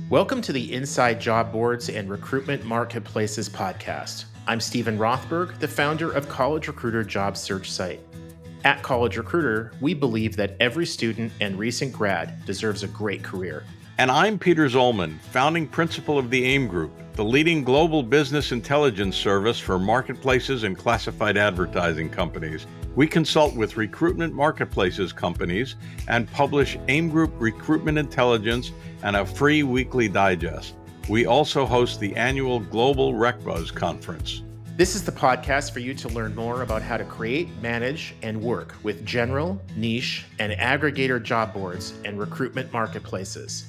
Welcome to the Inside Job Boards and Recruitment Marketplaces podcast. I'm Stephen Rothberg, the founder of College Recruiter job search site. At College Recruiter, we believe that every student and recent grad deserves a great career. And I'm Peter Zollman, founding principal of the AIM Group, the leading global business intelligence service for marketplaces and classified advertising companies. We consult with recruitment marketplaces companies and publish AIM Group Recruitment Intelligence and a free weekly digest. We also host the annual Global RecBuzz Conference. This is the podcast for you to learn more about how to create, manage, and work with general, niche, and aggregator job boards and recruitment marketplaces.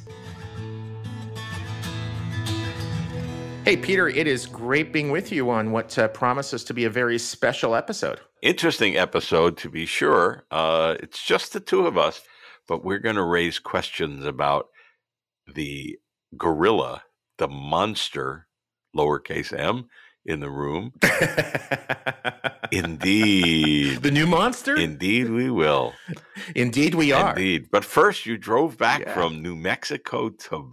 Hey, Peter, it is great being with you on what promises to be a very special episode. Interesting episode, to be sure. It's just the two of us, but we're going to raise questions about the gorilla, the monster, lowercase m, in the room. Indeed. The new monster? Indeed we will. Indeed we are. Indeed. But first, you drove back from New Mexico to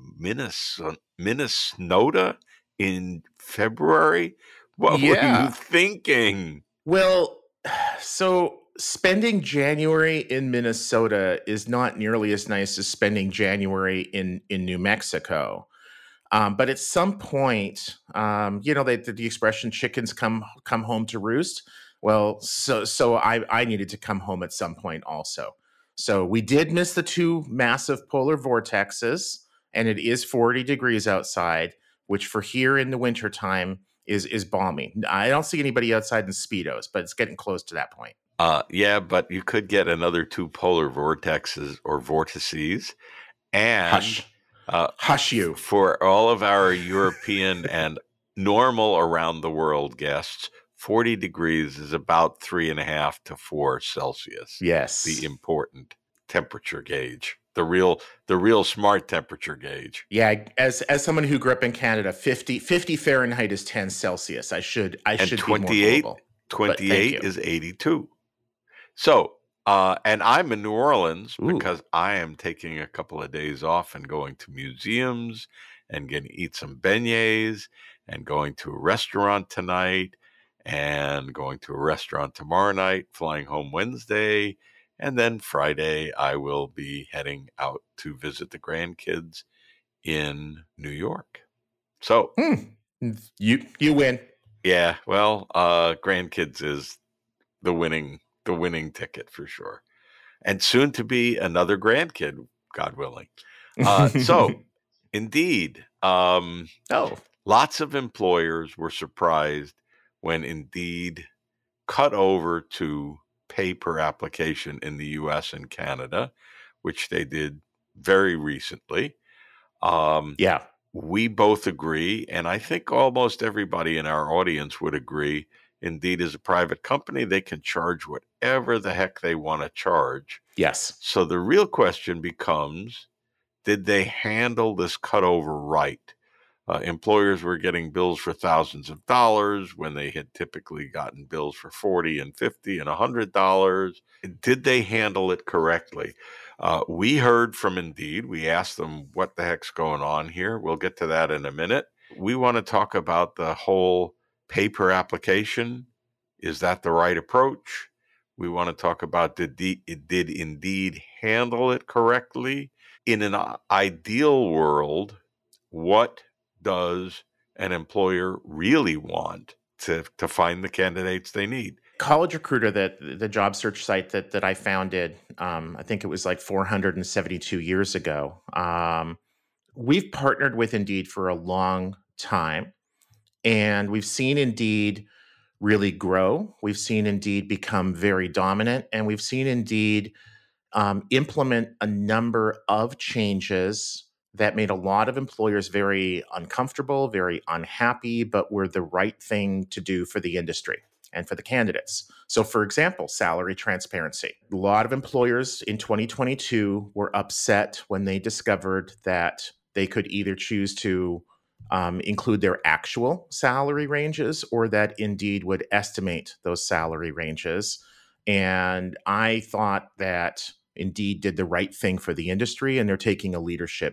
Minnesota in February? What were you thinking? Well, so spending January in Minnesota is not nearly as nice as spending January in New Mexico. But at some point, the expression "chickens come home to roost." Well, so I needed to come home at some point also. So we did miss the two massive polar vortexes, and it is 40 degrees outside, which for here in the wintertime is balmy. I don't see anybody outside in Speedos, but it's getting close to that point. Yeah, but you could get another two polar vortexes or vortices. And hush you. For all of our European and normal around the world guests, 40 degrees is about 3.5 to 4 Celsius. Yes. The important temperature gauge. The real smart temperature gauge. Yeah, as someone who grew up in Canada, 50 Fahrenheit is 10 Celsius. I should be more global. 28 is 82. So, and I'm in New Orleans because I am taking a couple of days off and going to museums and going to eat some beignets and going to a restaurant tonight and going to a restaurant tomorrow night, flying home Wednesday. And then Friday, I will be heading out to visit the grandkids in New York. So you win. Yeah, well, grandkids is the winning ticket for sure, and soon to be another grandkid, God willing. So, Indeed, lots of employers were surprised when Indeed cut over to pay per application in the U.S. and Canada, which they did very recently. We both agree, and I think almost everybody in our audience would agree, Indeed is a private company. They can charge whatever the heck they want to charge. Yes. So the real question becomes, did they handle this cutover right? Employers were getting bills for thousands of dollars when they had typically gotten bills for $40 and $50 and $100. Did they handle it correctly? We heard from Indeed. We asked them what the heck's going on here. We'll get to that in a minute. We want to talk about the whole pay per application. Is that the right approach? We want to talk about did Indeed handle it correctly? In an ideal world, what does an employer really want to find the candidates they need? College Recruiter, the job search site that I founded, I think it was like 472 years ago. We've partnered with Indeed for a long time, and we've seen Indeed really grow. We've seen Indeed become very dominant, and we've seen Indeed implement a number of changes that made a lot of employers very uncomfortable, very unhappy, but were the right thing to do for the industry and for the candidates. So, for example, salary transparency. A lot of employers in 2022 were upset when they discovered that they could either choose to include their actual salary ranges or that Indeed would estimate those salary ranges. And I thought that Indeed did the right thing for the industry, and they're taking a leadership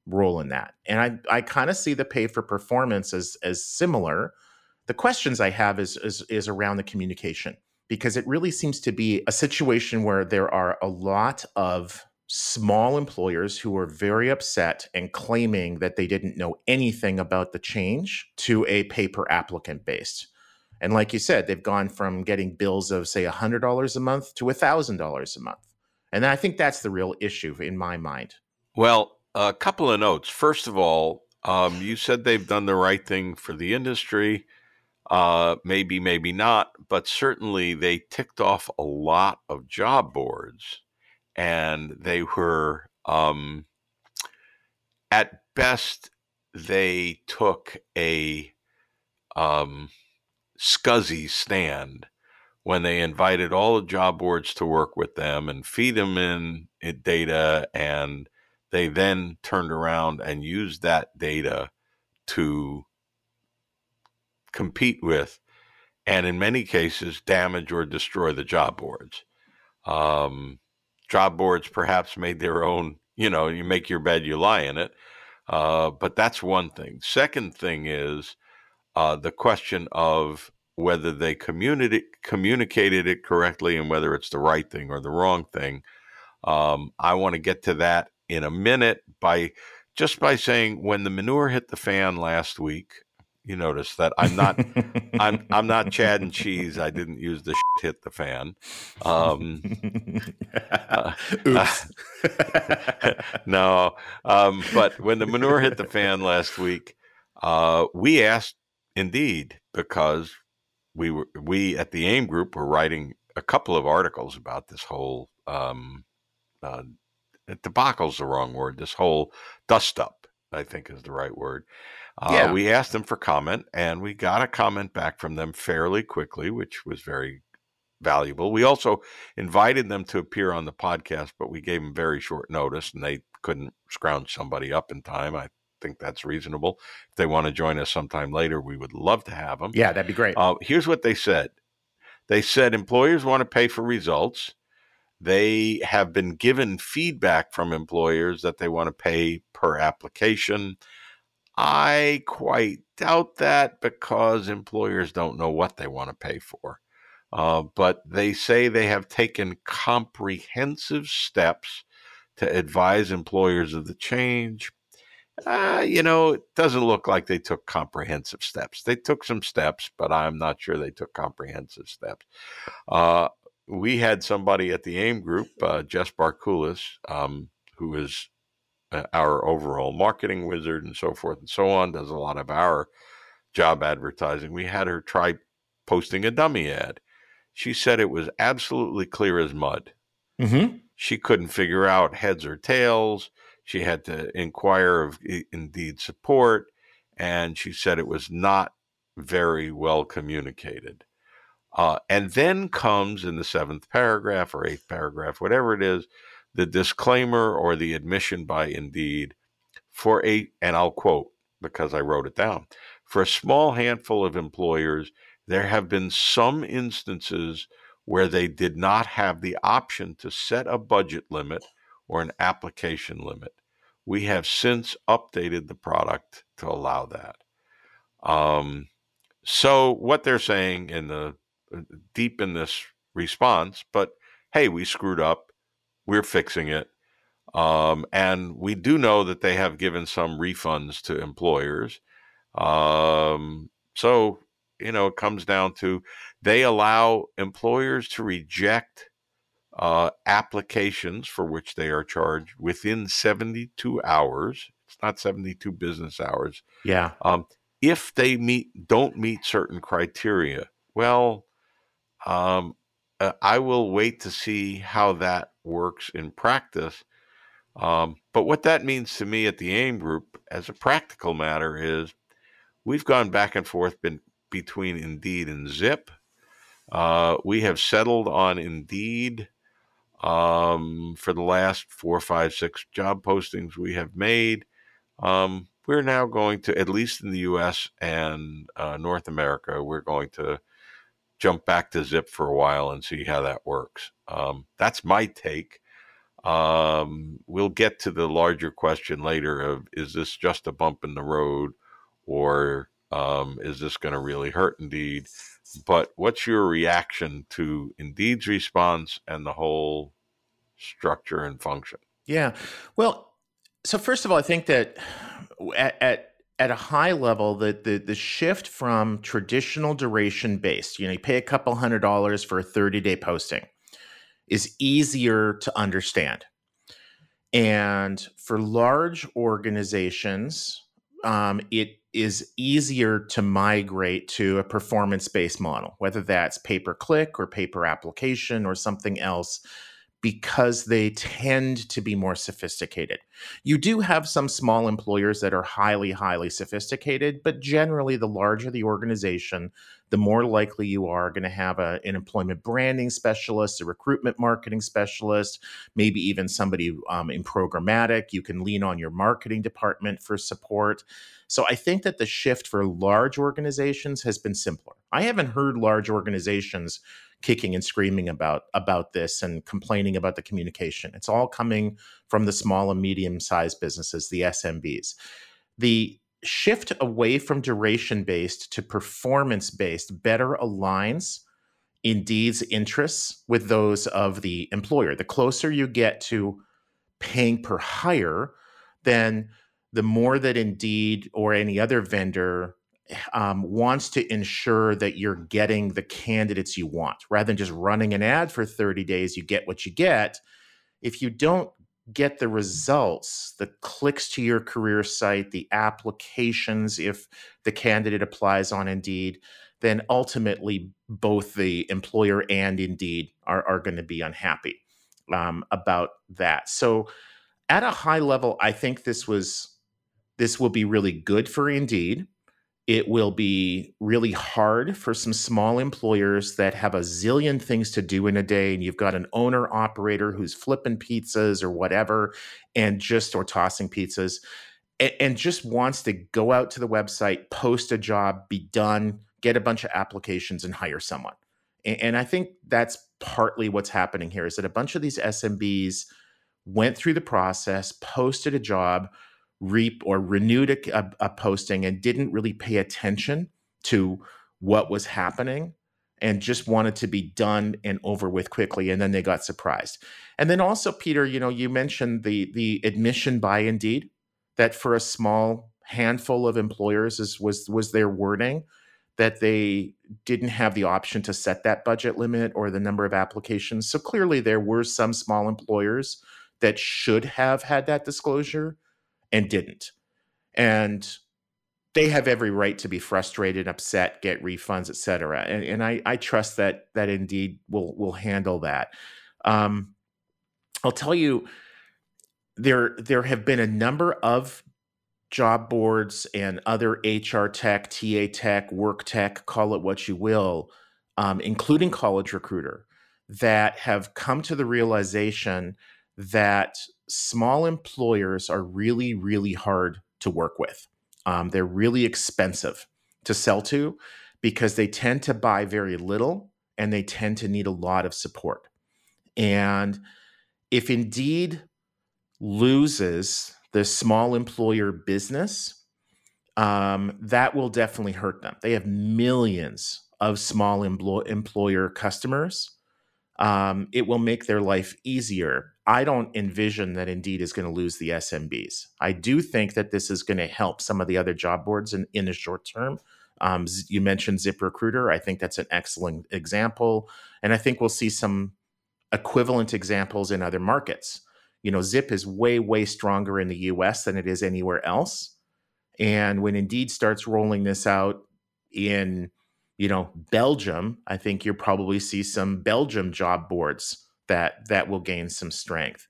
role in that. And I kind of see the pay for performance as similar. The questions I have is around the communication, because it really seems to be a situation where there are a lot of small employers who are very upset and claiming that they didn't know anything about the change to a pay per applicant based. And like you said, they've gone from getting bills of, say, $100 a month to $1,000 a month. And I think that's the real issue in my mind. Well, a couple of notes. First of all, you said they've done the right thing for the industry. Maybe, maybe not, but certainly they ticked off a lot of job boards, and they were, at best, they took a scuzzy stand when they invited all the job boards to work with them and feed them in data, and they then turned around and used that data to compete with, and in many cases, damage or destroy the job boards. Job boards perhaps made their own, you make your bed, you lie in it. But that's one thing. Second thing is the question of whether they communicated it correctly and whether it's the right thing or the wrong thing. I want to get to that in a minute by saying, when the manure hit the fan last week, you notice that I'm not Chad and Cheese. I didn't use the shit hit the fan. Oops. No, but when the manure hit the fan last week, we asked Indeed, because we at the AIM Group were writing a couple of articles about this whole debacle's the wrong word. This whole dust up, I think, is the right word. Yeah. We asked them for comment, and we got a comment back from them fairly quickly, which was very valuable. We also invited them to appear on the podcast, but we gave them very short notice, and they couldn't scrounge somebody up in time. I think that's reasonable. If they want to join us sometime later, we would love to have them. Yeah, that'd be great. Here's what they said. They said employers want to pay for results. They have been given feedback from employers that they want to pay per application. I quite doubt that, because employers don't know what they want to pay for. But they say they have taken comprehensive steps to advise employers of the change. It doesn't look like they took comprehensive steps. They took some steps, but I'm not sure they took comprehensive steps. We had somebody at the AIM Group, Jess Barkulis, who is our overall marketing wizard and so forth and so on, does a lot of our job advertising. We had her try posting a dummy ad. She said it was absolutely clear as mud. Mm-hmm. She couldn't figure out heads or tails. She had to inquire of Indeed support, and she said it was not very well communicated. And then comes, in the 7th paragraph or 8th paragraph, whatever it is, the disclaimer or the admission by Indeed and I'll quote because I wrote it down, for a small handful of employers, there have been some instances where they did not have the option to set a budget limit or an application limit. We have since updated the product to allow that. So what they're saying deep in this response, but hey, we screwed up. We're fixing it. And we do know that they have given some refunds to employers. So, it comes down to they allow employers to reject applications for which they are charged within 72 hours. It's not 72 business hours. Yeah. If they don't meet certain criteria. Well, I will wait to see how that works in practice. But what that means to me at the AIM Group, as a practical matter, is we've gone back and forth between Indeed and Zip. We have settled on Indeed for the last 4, 5, 6 job postings we have made. We're now going to, at least in the U.S. and North America, we're going to jump back to Zip for a while and see how that works. That's my take. We'll get to the larger question later of, is this just a bump in the road, or is this going to really hurt Indeed? But what's your reaction to Indeed's response and the whole structure and function? Yeah. Well, so first of all, I think that at a high level, the shift from traditional duration based, you pay a couple $100 for a 30-day posting, is easier to understand. And for large organizations, it is easier to migrate to a performance-based model, whether that's pay-per-click or pay-per-application or something else, because they tend to be more sophisticated. You do have some small employers that are highly, highly sophisticated, but generally, the larger the organization, the more likely you are going to have an employment branding specialist, a recruitment marketing specialist, maybe even somebody in programmatic. You can lean on your marketing department for support. So I think that the shift for large organizations has been simpler. I haven't heard large organizations kicking and screaming about this and complaining about the communication. It's all coming from the small and medium-sized businesses, the SMBs. The shift away from duration-based to performance-based better aligns Indeed's interests with those of the employer. The closer you get to paying per hire, then the more that Indeed or any other vendor wants to ensure that you're getting the candidates you want. Rather than just running an ad for 30 days, you get what you get. If you don't get the results, the clicks to your career site, the applications, if the candidate applies on Indeed, then ultimately both the employer and Indeed are going to be unhappy about that. So at a high level, I think this will be really good for Indeed. It will be really hard for some small employers that have a zillion things to do in a day, and you've got an owner operator who's flipping pizzas or whatever, or tossing pizzas, and just wants to go out to the website, post a job, be done, get a bunch of applications, and hire someone. And I think that's partly what's happening here, is that a bunch of these SMBs went through the process, posted a job, renewed a posting, and didn't really pay attention to what was happening and just wanted to be done and over with quickly. And then they got surprised. And then also, Peter, you mentioned the admission by Indeed that for a small handful of employers was their wording, that they didn't have the option to set that budget limit or the number of applications. So clearly there were some small employers that should have had that disclosure and didn't. And they have every right to be frustrated, upset, get refunds, et cetera. And I trust that Indeed will handle that. I'll tell you, there have been a number of job boards and other HR tech, TA tech, work tech, call it what you will, including College Recruiter, that have come to the realization that small employers are really, really hard to work with. They're really expensive to sell to because they tend to buy very little and they tend to need a lot of support. And if Indeed loses the small employer business, that will definitely hurt them. They have millions of small employer customers. It will make their life easier. I don't envision that Indeed is going to lose the SMBs. I do think that this is going to help some of the other job boards in the short term. You mentioned ZipRecruiter. I think that's an excellent example. And I think we'll see some equivalent examples in other markets. Zip is way, way stronger in the US than it is anywhere else. And when Indeed starts rolling this out in Belgium, I think you'll probably see some Belgium job boards that will gain some strength.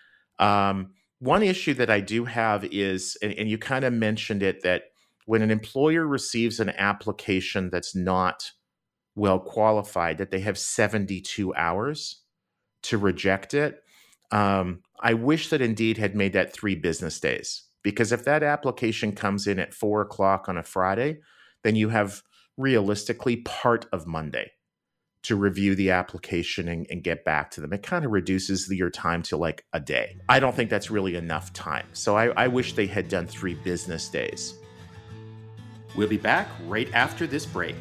One issue that I do have is, and you kind of mentioned it, that when an employer receives an application that's not well qualified, that they have 72 hours to reject it. I wish that Indeed had made that 3 business days, because if that application comes in at 4:00 on a Friday, then you have realistically part of Monday to review the application and get back to them. It kind of reduces your time to like a day. I don't think that's really enough time. So I wish they had done 3 business days. We'll be back right after this break.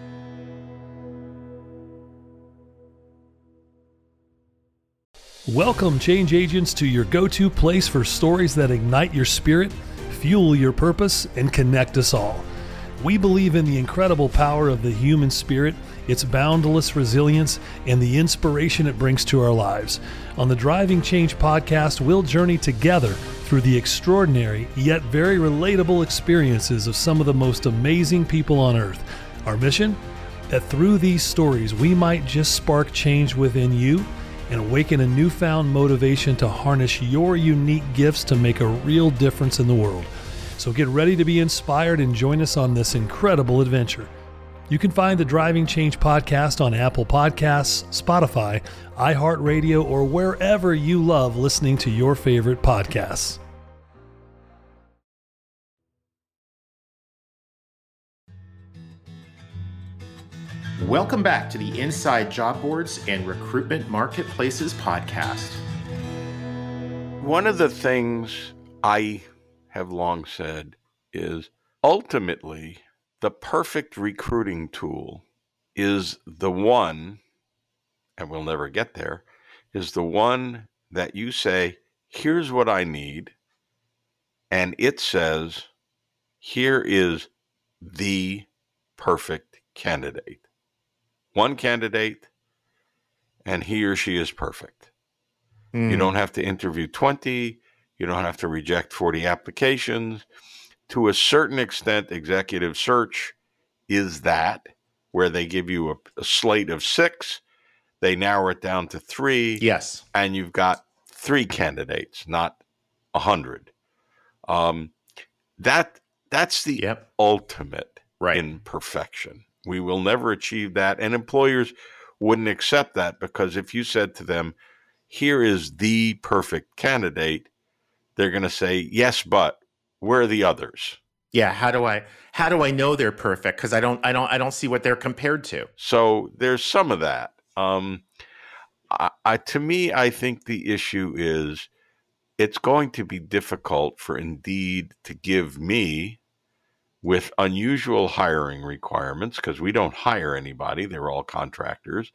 Welcome, change agents, to your go-to place for stories that ignite your spirit, fuel your purpose, and connect us all. We believe in the incredible power of the human spirit, its boundless resilience, and the inspiration it brings to our lives. On the Driving Change podcast, we'll journey together through the extraordinary yet very relatable experiences of some of the most amazing people on earth. Our mission? That through these stories, we might just spark change within you and awaken a newfound motivation to harness your unique gifts to make a real difference in the world. So get ready to be inspired and join us on this incredible adventure. You can find the Driving Change podcast on Apple Podcasts, Spotify, iHeartRadio, or wherever you love listening to your favorite podcasts. Welcome back to the Inside Job Boards and Recruitment Marketplaces podcast. One of the things I have long said is ultimately the perfect recruiting tool is the one, and we'll never get there, is the one that you say, here's what I need, and it says, here is the perfect candidate. One candidate, and he or she is perfect. You don't have to interview 20. You don't have to reject 40 applications. To a certain extent, executive search is that, where they give you a slate of 6. They narrow it down to 3. Yes. And you've got 3 candidates, not 100. That's the ultimate in perfection. We will never achieve that, and employers wouldn't accept that, because if you said to them, here is the perfect candidate, they're going to say, yes, but where are the others? Yeah, how do I know they're perfect? Because I don't see what they're compared to. So there's some of that. To me, I think the issue is it's going to be difficult for Indeed to give me, with unusual hiring requirements, because we don't hire anybody, they're all contractors,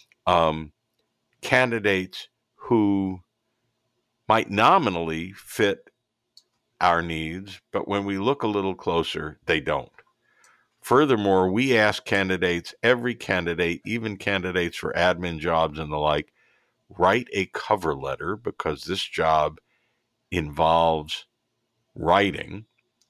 candidates who might nominally fit our needs, but when we look a little closer, they don't. Furthermore, we ask candidates, every candidate, even candidates for admin jobs and the like, write a cover letter, because this job involves writing.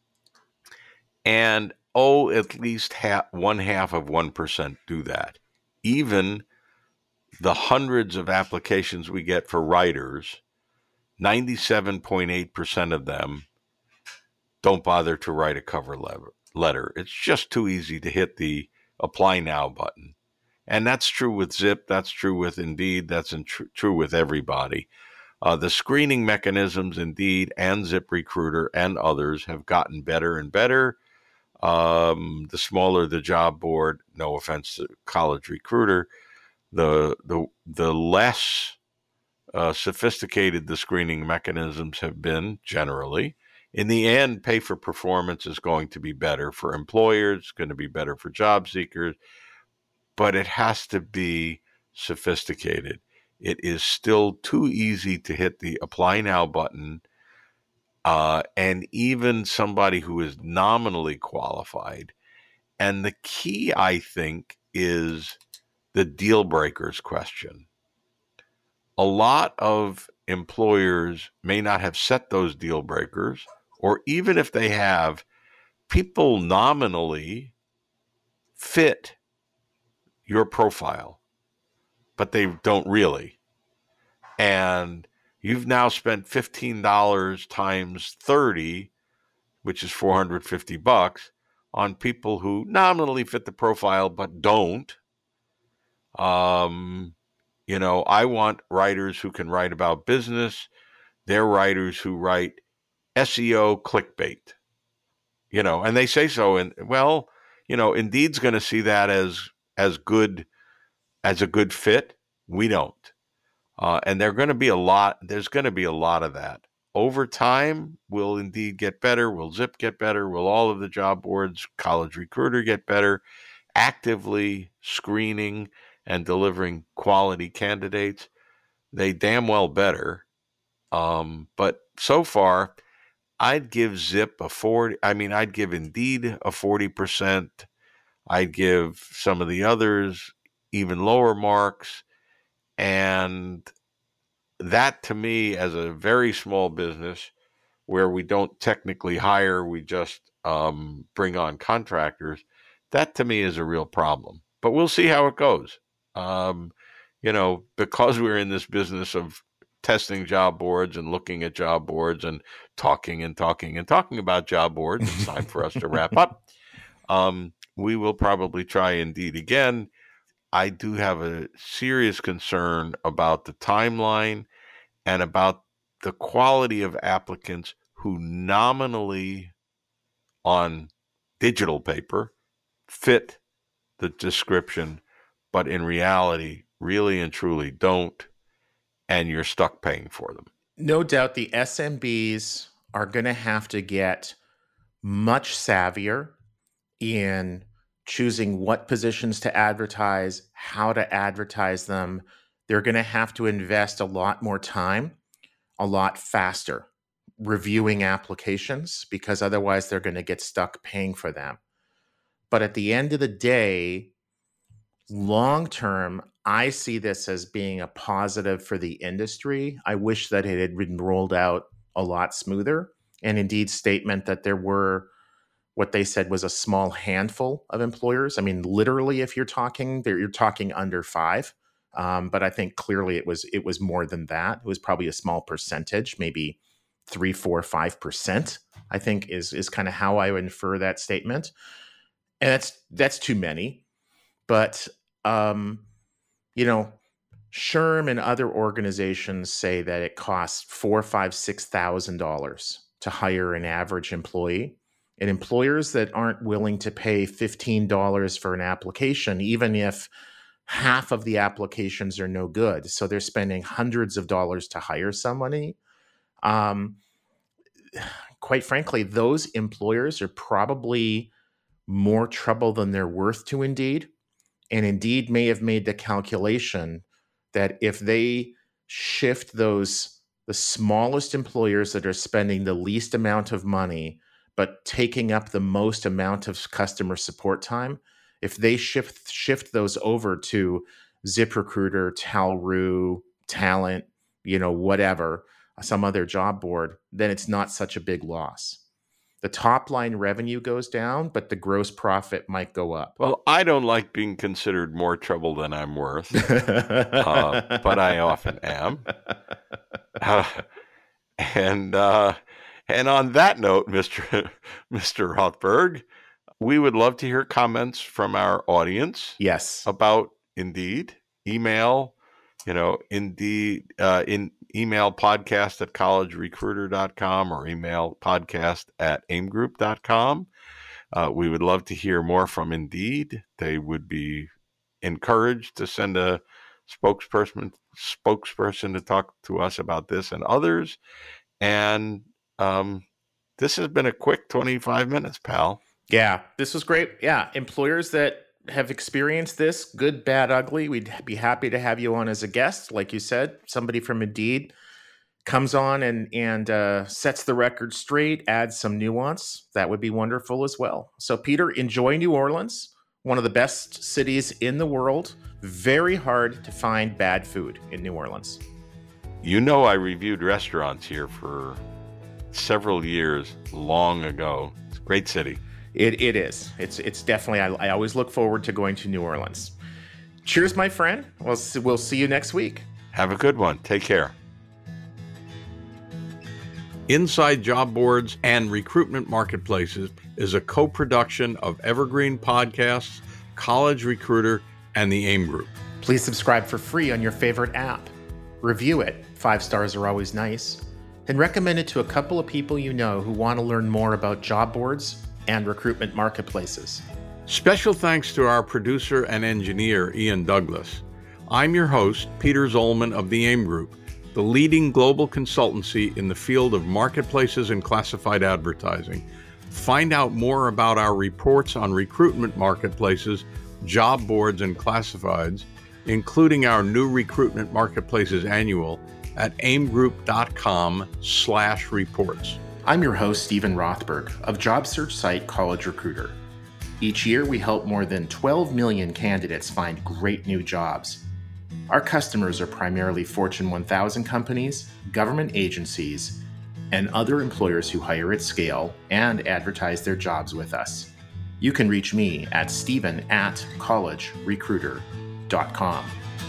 And at least 0.5% do that. Even the hundreds of applications we get for writers, 97.8% of them don't bother to write a cover letter. It's just too easy to hit the apply now button. And that's true with Zip. That's true with Indeed. That's true with everybody. The screening mechanisms, Indeed and ZipRecruiter and others, have gotten better and better. The smaller the job board, no offense to College Recruiter, the less sophisticated the screening mechanisms have been generally. In the end, pay for performance is going to be better for employers, it's going to be better for job seekers, but it has to be sophisticated. It is still too easy to hit the apply now button. And even somebody who is nominally qualified. And the key, I think, is the deal breakers question. A lot of employers may not have set those deal breakers, or even if they have, people nominally fit your profile, but they don't really. And you've now spent $15 times 30, which is $450, on people who nominally fit the profile but don't. I want writers who can write about business. They're writers who write SEO clickbait. And they say so. And Indeed's going to see that as good as a good fit? We don't. And there's going to be a lot of that. Over time, will Indeed get better? Will Zip get better? Will all of the job boards, College Recruiter get better? Actively screening and delivering quality candidates, they damn well better. But so far, I'd give Zip a 40. I mean, I'd give Indeed a 40%. I'd give some of the others even lower marks. And that, to me, as a very small business where we don't technically hire, we just bring on contractors, that to me is a real problem. But we'll see how it goes. Because we're in this business of testing job boards and looking at job boards and talking about job boards, it's time for us to wrap up. We will probably try Indeed again. I do have a serious concern about the timeline and about the quality of applicants who nominally on digital paper fit the description, but in reality, really and truly don't, and you're stuck paying for them. No doubt the SMBs are going to have to get much savvier in choosing what positions to advertise, how to advertise them. They're going to have to invest a lot more time, a lot faster, reviewing applications, because otherwise they're going to get stuck paying for them. But at the end of the day, long term, I see this as being a positive for the industry. I wish that it had been rolled out a lot smoother. And Indeed's statement that there were what they said was a small handful of employers. I mean, literally, if you're talking under 5. But I think clearly it was more than that. It was probably a small percentage, maybe 3, 4, 5%, I think is kind of how I would infer that statement. And that's too many. But, SHRM and other organizations say that it costs $4,000, $5,000, $6,000 to hire an average employee. And employers that aren't willing to pay $15 for an application, even if half of the applications are no good, so they're spending hundreds of dollars to hire somebody. Quite frankly, those employers are probably more trouble than they're worth to Indeed. And Indeed may have made the calculation that if they shift the smallest employers that are spending the least amount of money, but taking up the most amount of customer support time, if they shift those over to ZipRecruiter, Talroo, Talent, whatever, some other job board, then it's not such a big loss. The top line revenue goes down, but the gross profit might go up. Well, I don't like being considered more trouble than I'm worth, but I often am. And on that note, Mr. Rothberg, we would love to hear comments from our audience. Yes. About Indeed. Email, Indeed, email podcast@collegerecruiter.com or email podcast@aimgroup.com. We would love to hear more from Indeed. They would be encouraged to send a spokesperson to talk to us about this and others. And this has been a quick 25 minutes, pal. Yeah, this was great. Yeah, employers that have experienced this, good, bad, ugly, we'd be happy to have you on as a guest. Like you said, somebody from Indeed comes on and sets the record straight, adds some nuance. That would be wonderful as well. So, Peter, enjoy New Orleans, one of the best cities in the world. Very hard to find bad food in New Orleans. I reviewed restaurants here for several years long ago. It's a great city. It is. It's definitely, I always look forward to going to New Orleans. Cheers, my friend. We'll see you next week. Have a good one. Take care. Inside Job Boards and Recruitment Marketplaces is a co-production of Evergreen Podcasts, College Recruiter, and the AIM Group. Please subscribe for free on your favorite app. Review it. 5 stars are always nice. And recommend it to a couple of people you know who want to learn more about job boards and recruitment marketplaces. Special thanks to our producer and engineer, Ian Douglas. I'm your host, Peter Zollman of the AIM Group, the leading global consultancy in the field of marketplaces and classified advertising. Find out more about our reports on recruitment marketplaces, job boards, and classifieds, including our new Recruitment Marketplaces Annual at aimgroup.com/reports. I'm your host, Stephen Rothberg of job search site College Recruiter. Each year, we help more than 12 million candidates find great new jobs. Our customers are primarily Fortune 1000 companies, government agencies, and other employers who hire at scale and advertise their jobs with us. You can reach me at stephen@collegerecruiter.com.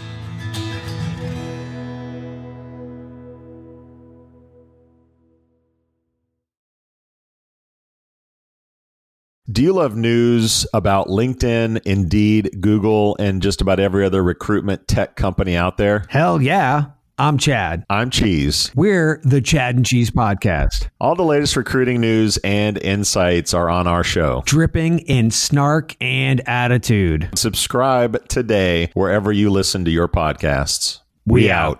Do you love news about LinkedIn, Indeed, Google, and just about every other recruitment tech company out there? Hell yeah. I'm Chad. I'm Cheese. We're the Chad and Cheese Podcast. All the latest recruiting news and insights are on our show. Dripping in snark and attitude. Subscribe today wherever you listen to your podcasts. We out.